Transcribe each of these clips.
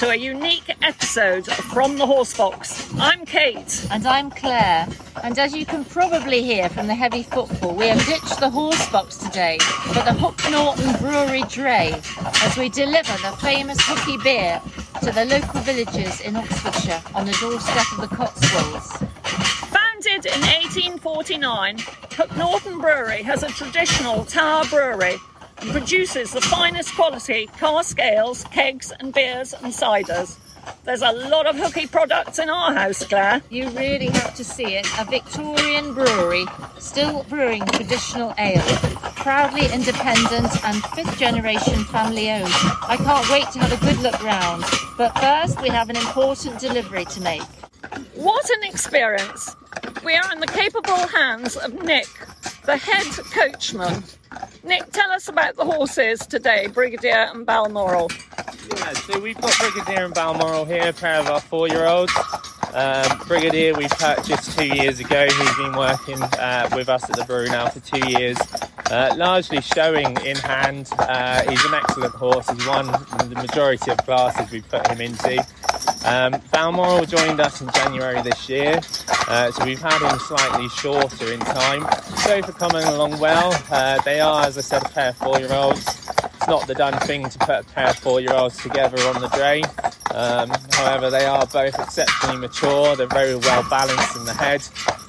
to a unique episode from the Horse Box. I'm Kate. And I'm Claire. And as you can probably hear from the heavy footfall, we have ditched the Horse Box today for the Hook Norton Brewery Dray as we deliver the famous Hooky beer to the local villages in Oxfordshire on the doorstep of the Cotswolds. Founded in 1849, Hook Norton Brewery has a traditional tower brewery and produces the finest quality cask ales, kegs and beers and ciders. There's a lot of Hooky products in our house, Claire. You really have to see it. A Victorian brewery, still brewing traditional ale. Proudly independent and fifth generation family owned. I can't wait to have a good look round. But first we have an important delivery to make. What an experience! We are in the capable hands of Nick, the head coachman. Nick, tell us about the horses today, Brigadier and Balmoral. Yeah, so we've got Brigadier and Balmoral here, a pair of our 4-year-olds. Brigadier we purchased 2 years ago. He's been working with us at the brewery now for 2 years, largely showing in hand. He's an excellent horse. He's won the majority of classes we put him into. Balmoral joined us in January this year, so we've had him slightly shorter in time. Both are coming along well. They are, as I said, a pair of 4-year-olds. It's not the done thing to put a pair of 4-year-olds together on the dray. However, they are both exceptionally mature. They're very well balanced in the head.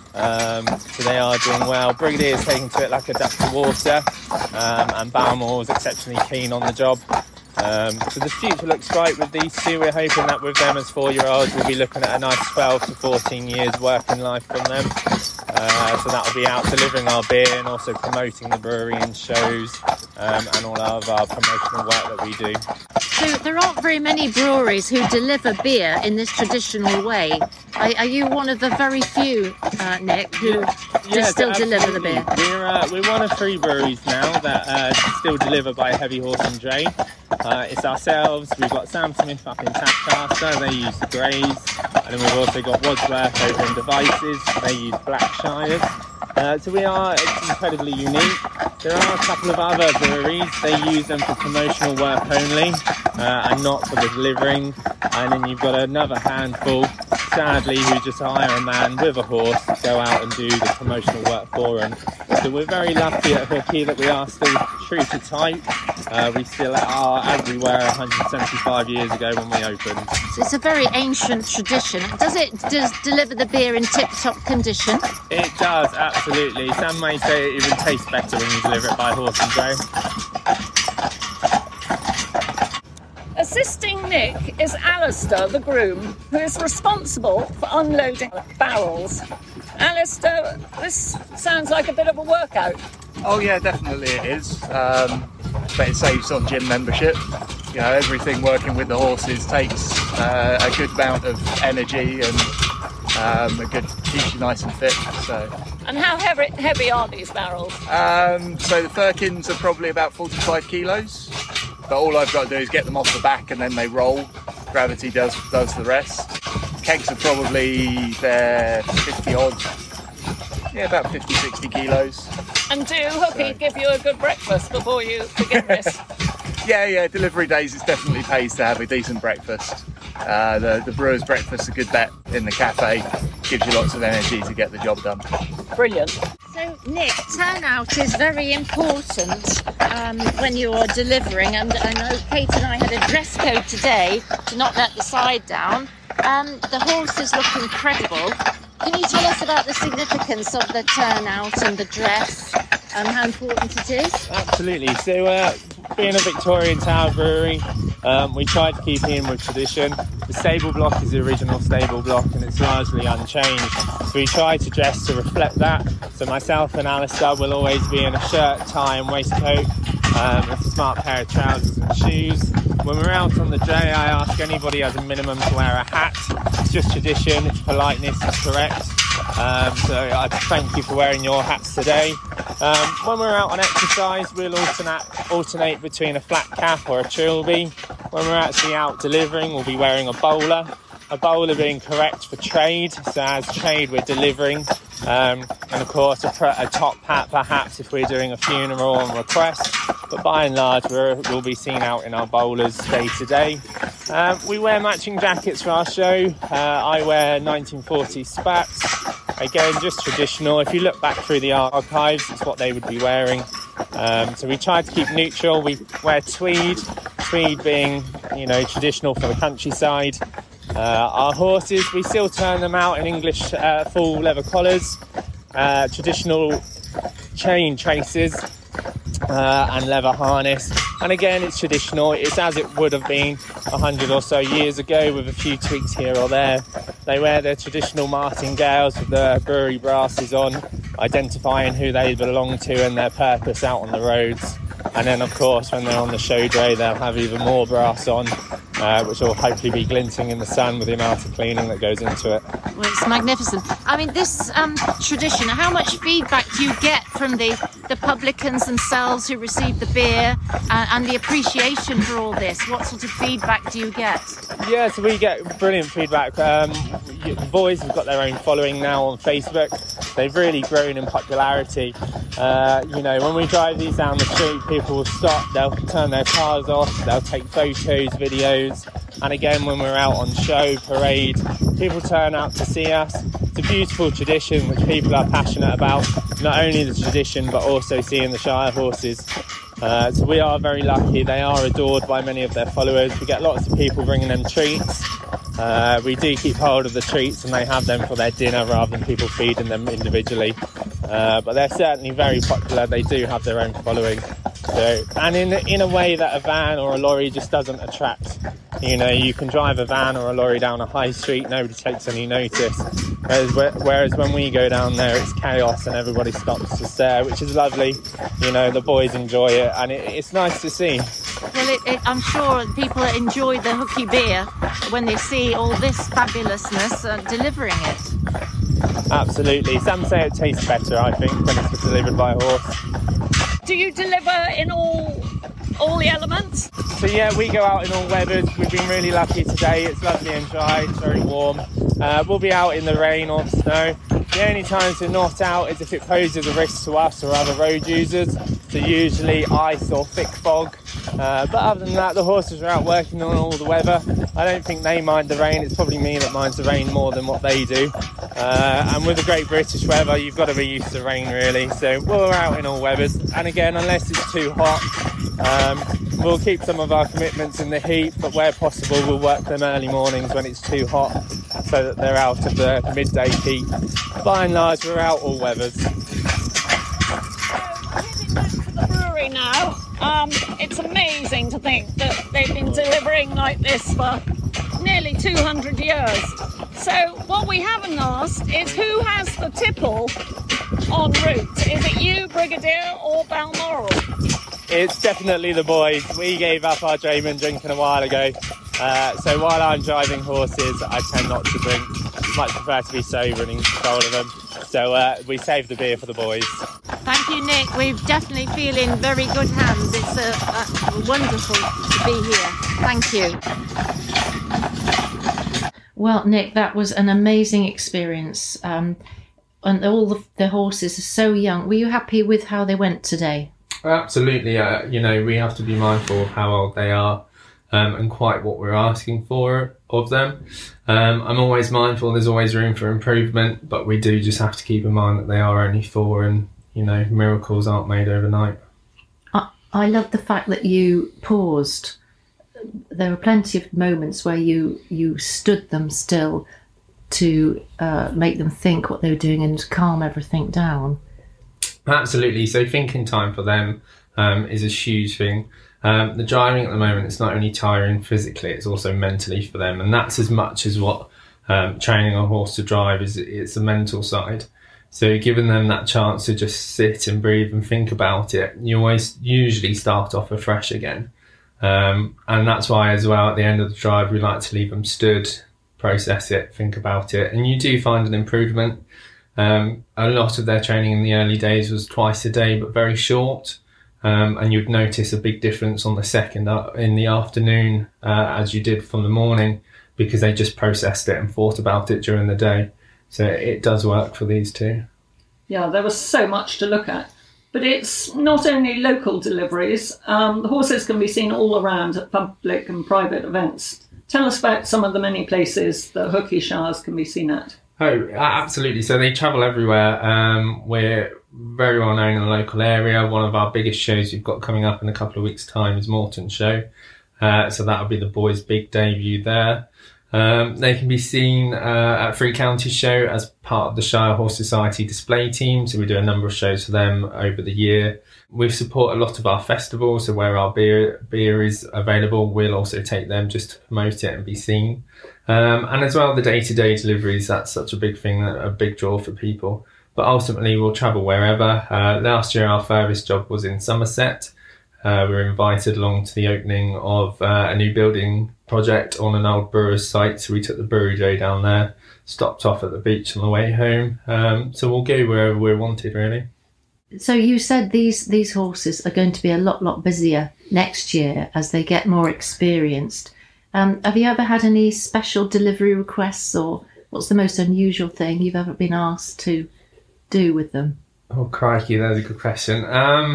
So they are doing well. Brigadier is taking to it like a duck to water, and Balmoral is exceptionally keen on the job. So the future looks bright with these two. We're hoping that with them as 4-year-olds we'll be looking at a nice 12 to 14 years working life from them. So that'll be out delivering our beer and also promoting the brewery in shows and all of our promotional work that we do. So there aren't very many breweries who deliver beer in this traditional way. Are you one of the very few, Nick, who still deliver the beer? We're one of 3 breweries now that still deliver by Heavy Horse and Dray. It's ourselves. We've got Sam Smith up in Tadcaster. They use the Greys. And then we've also got Wadsworth over in Devices. They use Blackshires. So we are incredibly unique. There are a couple of other breweries. They use them for promotional work only and not for the delivering. And then you've got another handful, sadly, who just hire a man with a horse to go out and do the promotional work for them. So we're very lucky at Hooky that we are still true to type. We still are as we were 175 years ago when we opened. So it's a very ancient tradition. Does it deliver the beer in tip-top condition? It does, absolutely. Sam may say it even tastes better when you deliver it by horse and dray. Assisting Nick is Alistair, the groom, who is responsible for unloading barrels. Alistair, this sounds like a bit of a workout. Oh yeah, definitely it is. But it saves on gym membership. You know, everything working with the horses takes a good amount of energy and keeps you nice and fit. So. And how heavy are these barrels? So the firkins are probably about 45 kilos. But all I've got to do is get them off the back and then they roll. Gravity does the rest. Kegs are probably they're 50 odd. Yeah, about 50, 60 kilos. And do Hooky give you a good breakfast before you begin this? Yeah, delivery days it definitely pays to have a decent breakfast. The brewer's breakfast is a good bet in the cafe. Gives you lots of energy to get the job done. Brilliant. So Nick, turnout is very important when you are delivering, and I know Kate and I had a dress code today to not let the side down. The horses look incredible. Can you tell us about the significance of the turnout and the dress and how important it is? Absolutely. So being a Victorian tower brewery, we try to keep in with tradition. The stable block is the original stable block and it's largely unchanged. So we try to dress to reflect that. So myself and Alistair will always be in a shirt, tie and waistcoat, a smart pair of trousers and shoes. When we're out on the dray, I ask anybody as a minimum to wear a hat. It's just tradition, it's politeness, it's correct. So I thank you for wearing your hats today. When we're out on exercise, we'll alternate between a flat cap or a trilby. When we're actually out delivering, we'll be wearing a bowler. A bowler being correct for trade, so as trade we're delivering. And of course a top hat perhaps if we're doing a funeral on request. But by and large we'll be seen out in our bowlers day to day. We wear matching jackets for our show. I wear 1940s spats. Again, just traditional. If you look back through the archives, it's what they would be wearing. So we try to keep neutral. We wear tweed being, traditional for the countryside. Our horses, we still turn them out in English full leather collars, traditional chain traces, and leather harness. And again, it's traditional. It's as it would have been 100 or so years ago, with a few tweaks here or there. They wear their traditional martingales with the brewery brasses on, identifying who they belong to and their purpose out on the roads. And then, of course, when they're on the show day, they'll have even more brass on, which will hopefully be glinting in the sun with the amount of cleaning that goes into it. Well, it's magnificent. I mean, this tradition, how much feedback do you get from the publicans themselves who receive the beer and the appreciation for all this? What sort of feedback do you get? Yeah, so we get brilliant feedback. The boys have got their own following now on Facebook. They've really grown in popularity. When we drive these down the street, people will stop, they'll turn their cars off, they'll take photos, videos. And again, when we're out on show, parade, people turn out to see us. It's a beautiful tradition which people are passionate about, not only the tradition but also seeing the Shire horses. So we are very lucky. They are adored by many of their followers. We get lots of people bringing them treats. We do keep hold of the treats and they have them for their dinner rather than people feeding them individually. But they're certainly very popular. They do have their own following. So, and in a way that a van or a lorry just doesn't attract. You can drive a van or a lorry down a high street, nobody takes any notice. Whereas when we go down there, it's chaos and everybody stops to stare, which is lovely. The boys enjoy it and it's nice to see. Well, I'm sure people enjoy the hooky beer when they see all this fabulousness delivering it. Absolutely. Some say it tastes better, I think, when it's delivered by a horse. Do you deliver in all the elements? So yeah, we go out in all weathers. We've been really lucky today. It's lovely and dry, it's very warm. We'll be out in the rain or snow. The only times we're not out is if it poses a risk to us or other road users. So usually ice or thick fog. But other than that, the horses are out working on all the weather. I don't think they mind the rain. It's probably me that minds the rain more than what they do. And with the great British weather, you've got to be used to rain, really. So we're out in all weathers. And again, unless it's too hot, we'll keep some of our commitments in the heat, but where possible, we'll work them early mornings when it's too hot, so that they're out of the midday heat. By and large, we're out all weathers. Heading back to the brewery now. It's amazing to think that they've been delivering like this for nearly 200 years. So what we haven't asked is who has the tipple en route? Is it you, Brigadier, or Balmoral? It's definitely the boys. We gave up our Draymond drinking a while ago. So while I'm driving horses, I tend not to drink. Much prefer to be sober and in control of them. So we save the beer for the boys. Thank you, Nick. We're definitely feeling very good hands. It's wonderful to be here. Thank you. Well, Nick, that was an amazing experience. And all the horses are so young. Were you happy with how they went today? Absolutely. We have to be mindful of how old they are and quite what we're asking for of them. I'm always mindful there's always room for improvement, but we do just have to keep in mind that they are only 4 and, miracles aren't made overnight. I love the fact that you paused. There were plenty of moments where you stood them still to make them think what they were doing and calm everything down. Absolutely. So thinking time for them is a huge thing. The driving at the moment, it's not only tiring physically, it's also mentally for them. And that's as much as what training a horse to drive is. It's the mental side. So giving them that chance to just sit and breathe and think about it, you always usually start off afresh again. And that's why as well, at the end of the drive, we like to leave them stood, process it, think about it. And you do find an improvement. A lot of their training in the early days was twice a day, but very short. And you'd notice a big difference on the second in the afternoon as you did from the morning, because they just processed it and thought about it during the day. So it does work for these two. Yeah, there was so much to look at. But it's not only local deliveries. The horses can be seen all around at public and private events Tell us about some of the many places that Hookey Shires can be seen at. Oh, absolutely. So they travel everywhere. We're very well known in the local area. One of our biggest shows we've got coming up in a couple of weeks' time is Morton Show. So that'll be the boys' big debut there. They can be seen at Three Counties Show as part of the Shire Horse Society display team. So we do a number of shows for them over the year. We support a lot of our festivals, so where our beer is available, we'll also take them just to promote it and be seen. And as well, the day-to-day deliveries, that's such a big thing, a big draw for people. But ultimately, we'll travel wherever. Last year, our furthest job was in Somerset. We were invited along to the opening of a new building project on an old brewer's site. So we took the brewery day down there, stopped off at the beach on the way home. So we'll go wherever we're wanted, really. So you said these horses are going to be a lot busier next year as they get more experienced. Have you ever had any special delivery requests, or what's the most unusual thing you've ever been asked to do with them? Oh, crikey, that's a good question.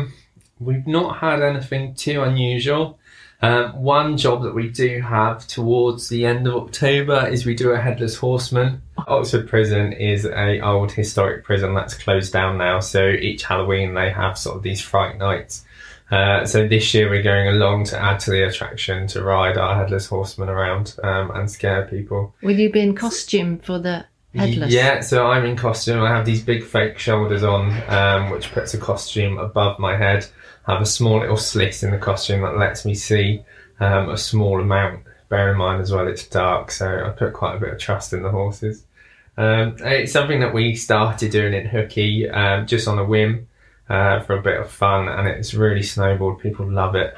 We've not had anything too unusual. One job that we do have towards the end of October is we do a Headless Horseman. Oxford Prison is an old historic prison that's closed down now, so each Halloween they have sort of these fright nights. So this year we're going along to add to the attraction to ride our Headless Horseman around and scare people. Will you be in costume for the Headless? Yeah, so I'm in costume. I have these big fake shoulders on, which puts a costume above my head. I have a small little slit in the costume that lets me see a small amount. Bear in mind as well, it's dark, so I put quite a bit of trust in the horses. It's something that we started doing in Hookey just on a whim for a bit of fun, and it's really snowballed. People love it.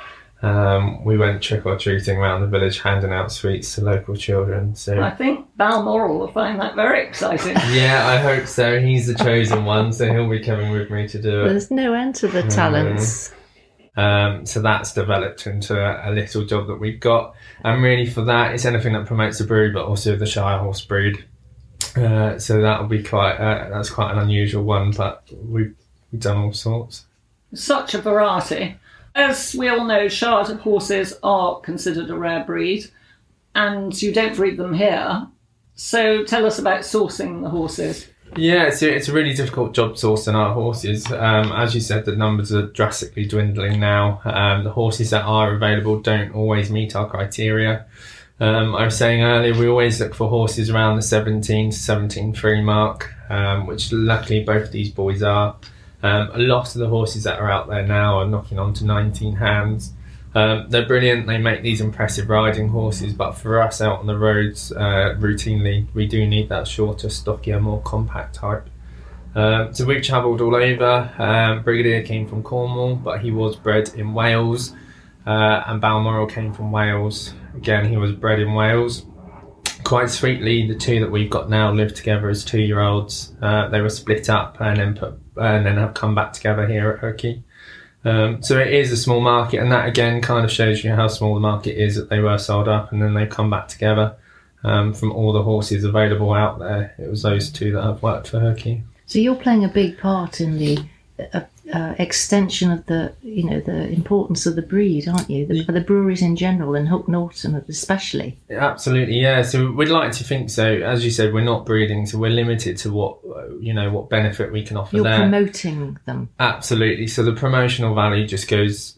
We went trick-or-treating around the village, handing out sweets to local children. So I think Balmoral will find that very exciting. Yeah, I hope so. He's the chosen one, so he'll be coming with me to do it. There's no end to the talents. So that's developed into a little job that we've got. And really for that, it's anything that promotes the breed, but also the Shire horse breed. So that'll be that's quite an unusual one, but we've done all sorts. Such a variety. As we all know, Shire horses are considered a rare breed, and you don't breed them here. So tell us about sourcing the horses. Yeah, so it's a really difficult job sourcing our horses. As you said, the numbers are drastically dwindling now. The horses that are available don't always meet our criteria. I was saying earlier, we always look for horses around the 17 to 17.3 mark, which luckily both these boys are. A lot of the horses that are out there now are knocking on to 19 hands. They're brilliant, they make these impressive riding horses, but for us out on the roads routinely, we do need that shorter, stockier, more compact type. So we've travelled all over. Brigadier came from Cornwall, but he was bred in Wales, and Balmoral came from Wales. Again, he was bred in Wales. Quite sweetly, the two that we've got now live together as 2-year-olds. They were split up and then have come back together here at Hookey. So it is a small market, and that again kind of shows you how small the market is, that they were sold up and then they come back together. From all the horses available out there, it was those two that have worked for Hookey. So you're playing a big part in the extension of the importance of the breed, aren't you? For the breweries in general, and Hook Norton especially. Absolutely, yeah. So we'd like to think so. As you said, we're not breeding, so we're limited to what benefit we can offer. You're there. Promoting them. Absolutely. So the promotional value just goes,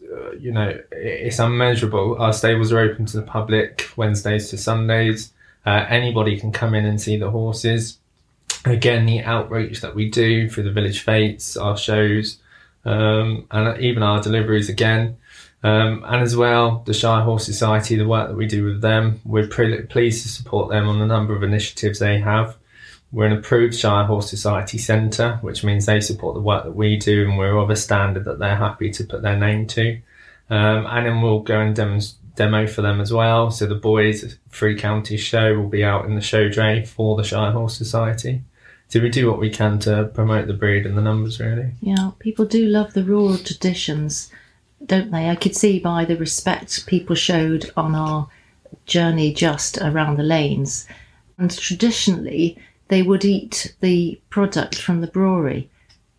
it's unmeasurable. Our stables are open to the public Wednesdays to Sundays. Anybody can come in and see the horses. Again, the outreach that we do through the village fetes, our shows, and even our deliveries again. And as well, the Shire Horse Society, the work that we do with them, we're pleased to support them on a number of initiatives they have. We're an approved Shire Horse Society centre, which means they support the work that we do, and we're of a standard that they're happy to put their name to. And then we'll go and demo for them as well. So the boys' Three Counties show will be out in the show dray for the Shire Horse Society. So we do what we can to promote the breed and the numbers, really. Yeah, people do love the rural traditions, don't they? I could see by the respect people showed on our journey just around the lanes. And traditionally, they would eat the product from the brewery.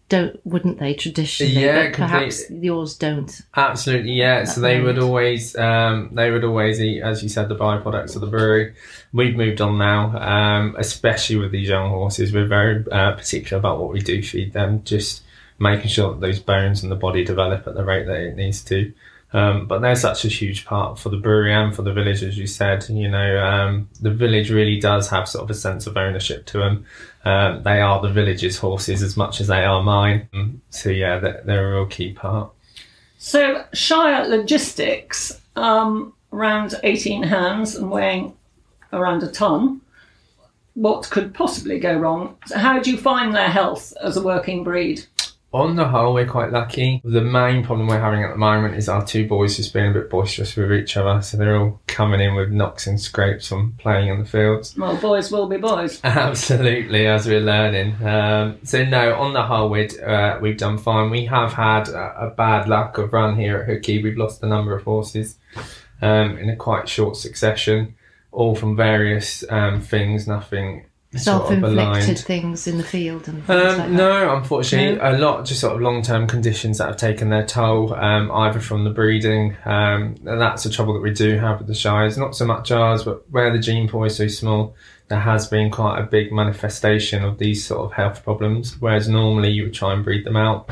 wouldn't they, traditionally? Yeah, but perhaps yours don't. Absolutely, yeah. So they would always eat, as you said, the byproducts of the brewery. We've moved on now, especially with these young horses. We're very particular about what we do feed them, just making sure that those bones and the body develop at the rate that it needs to. But they're such a huge part for the brewery and for the village, as you said. You know, the village really does have sort of a sense of ownership to them. They are the village's horses as much as they are mine. So yeah, they're a real key part. So Shire Logistics, around 18 hands and weighing around a tonne. What could possibly go wrong? So how do you find their health as a working breed? On the whole, we're quite lucky. The main problem we're having at the moment is our two boys just being a bit boisterous with each other. So they're all coming in with knocks and scrapes from playing in the fields. Well, boys will be boys. Absolutely, as we're learning. So no, on the whole, we've done fine. We have had a bad luck of run here at Hookie. We've lost a number of horses in a quite short succession, all from various things, nothing self-inflicted things in the field and things like that. No, unfortunately, a lot just sort of long-term conditions that have taken their toll, either from the breeding, and that's the trouble that we do have with the Shires. Not so much ours, but where the gene pool is so small, there has been quite a big manifestation of these sort of health problems, whereas normally you would try and breed them out.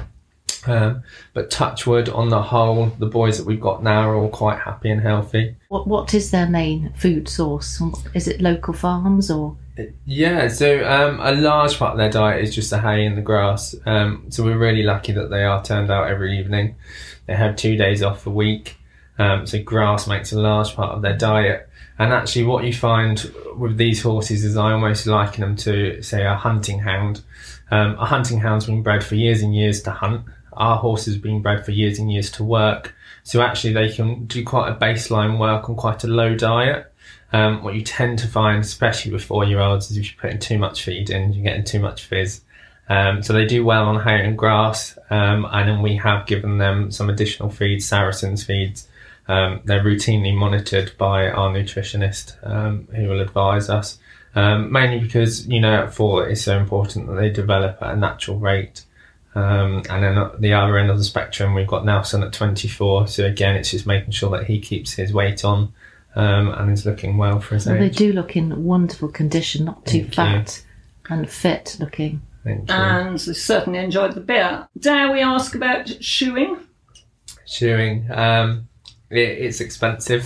But touch wood, on the whole, the boys that we've got now are all quite happy and healthy. What is their main food source? Is it local farms or...? Yeah, so a large part of their diet is just the hay and the grass. So we're really lucky that they are turned out every evening. They have 2 days off a week. So grass makes a large part of their diet. And actually what you find with these horses is I almost liken them to, say, a hunting hound. A hunting hound's been bred for years and years to hunt. Our horses have been bred for years and years to work. So actually they can do quite a baseline work on quite a low diet. What you tend to find, especially with 4-year-olds, is if you're putting too much feed in, you're getting too much fizz. So they do well on hay and grass, and then we have given them some additional feeds, Saracen's feeds. They're routinely monitored by our nutritionist, who will advise us, mainly because, you know, at 4 it's so important that they develop at a natural rate. And then at the other end of the spectrum, we've got Nelson at 24. So again, it's just making sure that he keeps his weight on. And is looking well for his age. They do look in wonderful condition, not too fat and fit looking. Thank you. And they certainly enjoyed the beer. Dare we ask about shoeing? Shoeing, it's expensive.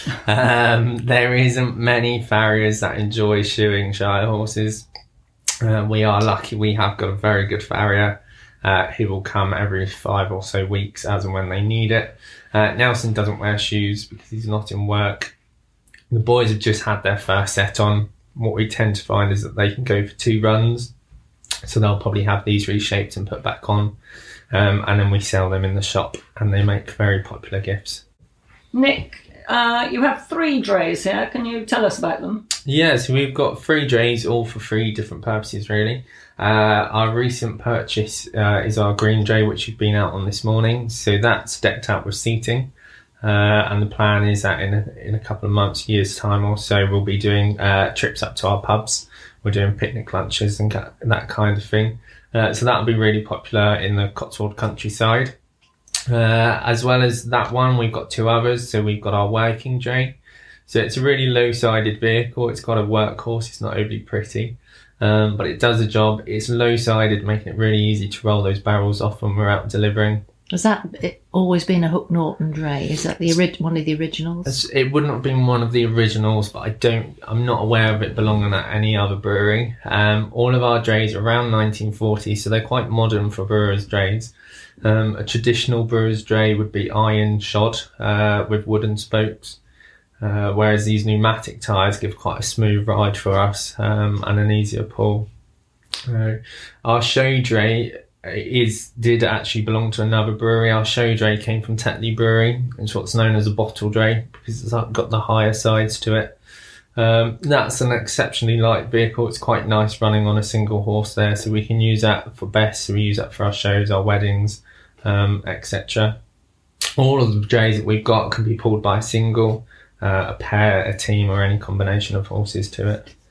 There isn't many farriers that enjoy shoeing Shire horses. We are lucky we have got a very good farrier who will come every 5 or so weeks as and when they need it. Nelson doesn't wear shoes because he's not in work. The boys have just had their first set on. What we tend to find is that they can go for 2 runs. So they'll probably have these reshaped and put back on. And then we sell them in the shop and they make very popular gifts. Nick, you have 3 drays here. Can you tell us about them? Yeah, so we've got 3 drays, all for 3 different purposes, really. Our recent purchase is our green dray, which you've been out on this morning. So that's decked out with seating. And the plan is that in a couple of months, years' time or so, we'll be doing trips up to our pubs. We're doing picnic lunches and that kind of thing. So that'll be really popular in the Cotswold countryside. As well as that one, we've got 2 others. So we've got our working dray. So it's a really low-sided vehicle. It's got a workhorse. It's not overly pretty. But it does the job. It's low-sided, making it really easy to roll those barrels off when we're out delivering. Has that always been a Hook Norton dray? Is that one of the originals? It wouldn't have been one of the originals, but I'm not aware of it belonging at any other brewery. All of our drays are around 1940, so they're quite modern for brewers' drays. A traditional brewer's dray would be iron shod with wooden spokes. Whereas these pneumatic tyres give quite a smooth ride for us and an easier pull. Our show dray did actually belong to another brewery. Our show dray came from Tetley Brewery. It's what's known as a bottle dray because it's got the higher sides to it. That's an exceptionally light vehicle. It's quite nice running on a single horse there, so we can use that for best. So we use that for our shows, our weddings, etc. All of the drays that we've got can be pulled by a single, a pair, a team, or any combination of horses to it.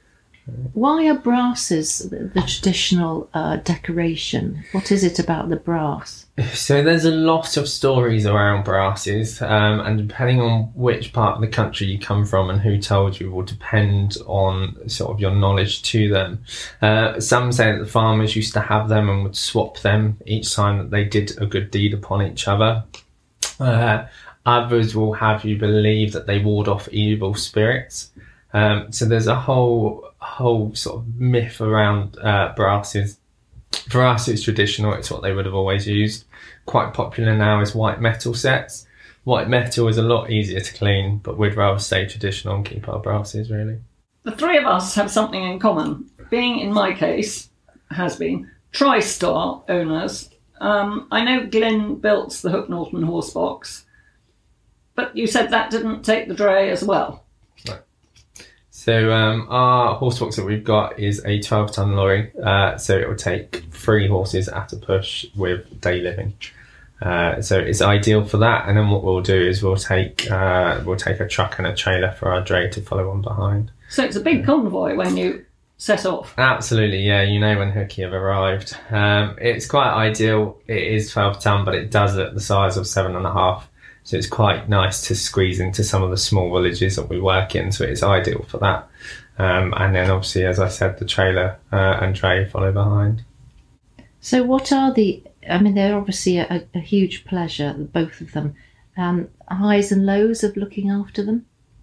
Why are brasses the traditional decoration? What is it about the brass? So there's a lot of stories around brasses, and depending on which part of the country you come from and who told you will depend on sort of your knowledge to them. Some say that the farmers used to have them and would swap them each time that they did a good deed upon each other. Others will have you believe that they ward off evil spirits. So there's a whole sort of myth around brasses. For us, it's traditional. It's what they would have always used. Quite popular now is white metal sets. White metal is a lot easier to clean, but we'd rather stay traditional and keep our brasses, really. The three of us have something in common. Being, in my case, has been TriStar owners. I know Glyn built the Hook Norton horse box, but you said that didn't take the dray as well. So our horse box that we've got is a 12-ton lorry, so it will take 3 horses at a push with day living. So it's ideal for that. And then what we'll do is we'll take a truck and a trailer for our dray to follow on behind. So it's a big convoy when you set off. Absolutely, yeah. You know when Hooky have arrived. It's quite ideal. It is 12-ton, but it does at the size of 7.5. So it's quite nice to squeeze into some of the small villages that we work in. So it's ideal for that. And then obviously, as I said, the trailer and dray follow behind. So what are they're obviously a huge pleasure, both of them. Highs and lows of looking after them?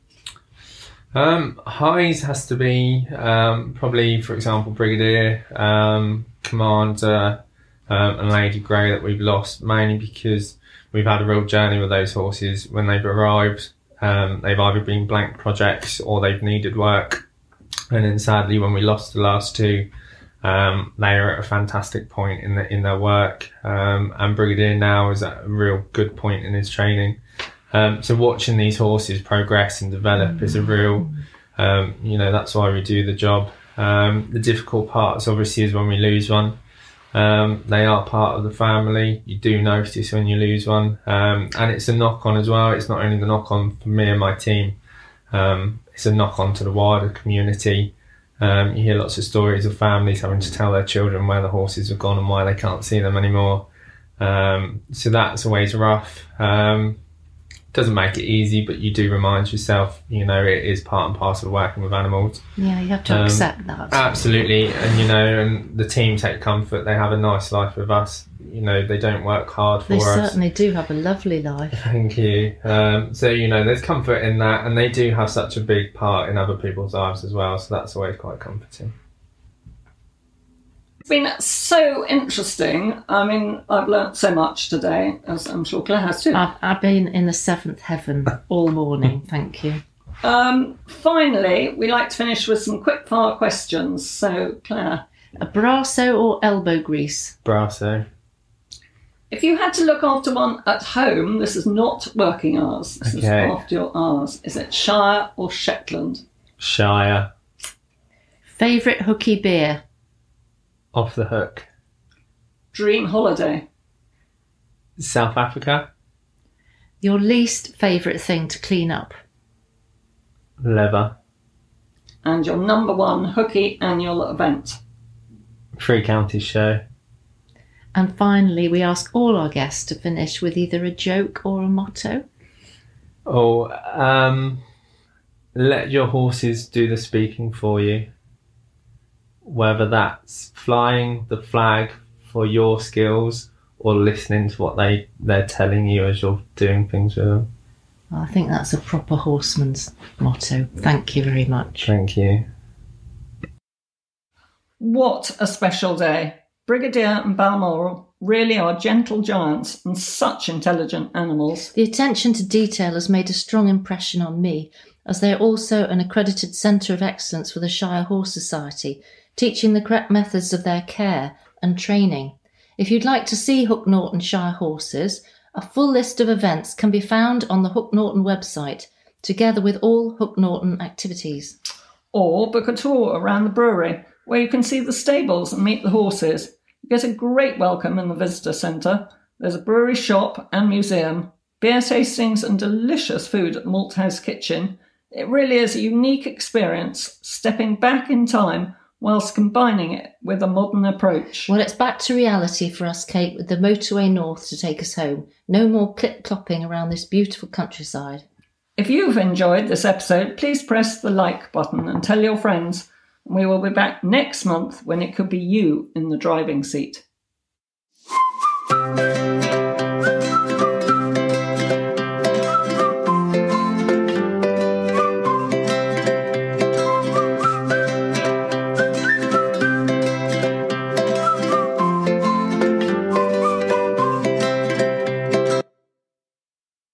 Highs has to be probably, for example, Brigadier, Commander, and Lady Grey that we've lost, mainly because we've had a real journey with those horses. When they've arrived, they've either been blank projects or they've needed work. And then sadly, when we lost the last 2, they are at a fantastic point in their work. And Brigadier now is at a real good point in his training. So watching these horses progress and develop is a real, that's why we do the job. The difficult parts obviously is when we lose one. They are part of the family. You do notice when you lose one. And it's a knock-on as well. It's not only the knock-on for me and my team. It's a knock-on to the wider community. You hear lots of stories of families having to tell their children where the horses have gone and why they can't see them anymore. So that's always rough. Doesn't make it easy, but you do remind yourself, it is part and parcel of working with animals. Yeah, you have to accept that. Absolutely. And, and the team take comfort. They have a nice life with us. They don't work hard for us. They certainly do have a lovely life. Thank you. So, there's comfort in that, and they do have such a big part in other people's lives as well. So that's always quite comforting. It's been so interesting. I mean, I've learnt so much today, as I'm sure Claire has too. I've been in the 7th heaven all morning, thank you. Finally, we like to finish with some quick-fire questions. So, Claire. A Brasso or elbow grease? Brasso. If you had to look after one at home, this is not working hours, this is after your hours. Is it Shire or Shetland? Shire. Favourite Hooky beer? Off the Hook. Dream holiday? South Africa. Your least favourite thing to clean up? Leather. And your number 1 Hooky annual event? 3 Counties show. And finally, we ask all our guests to finish with either a joke or a motto. Let your horses do the speaking for you. Whether that's flying the flag for your skills or listening to what they're telling you as you're doing things with them. I think that's a proper horseman's motto. Thank you very much. Thank you. What a special day. Brigadier and Balmoral really are gentle giants and such intelligent animals. The attention to detail has made a strong impression on me, as they are also an accredited centre of excellence for the Shire Horse Society, teaching the correct methods of their care and training. If you'd like to see Hook Norton Shire horses, a full list of events can be found on the Hook Norton website, together with all Hook Norton activities. Or book a tour around the brewery, where you can see the stables and meet the horses. You get a great welcome in the visitor centre. There's a brewery shop and museum, beer tastings and delicious food at the Malt House Kitchen. It really is a unique experience, stepping back in time whilst combining it with a modern approach. Well, it's back to reality for us, Kate, with the motorway north to take us home. No more clip-clopping around this beautiful countryside. If you've enjoyed this episode, please press the like button and tell your friends. We will be back next month when it could be you in the driving seat.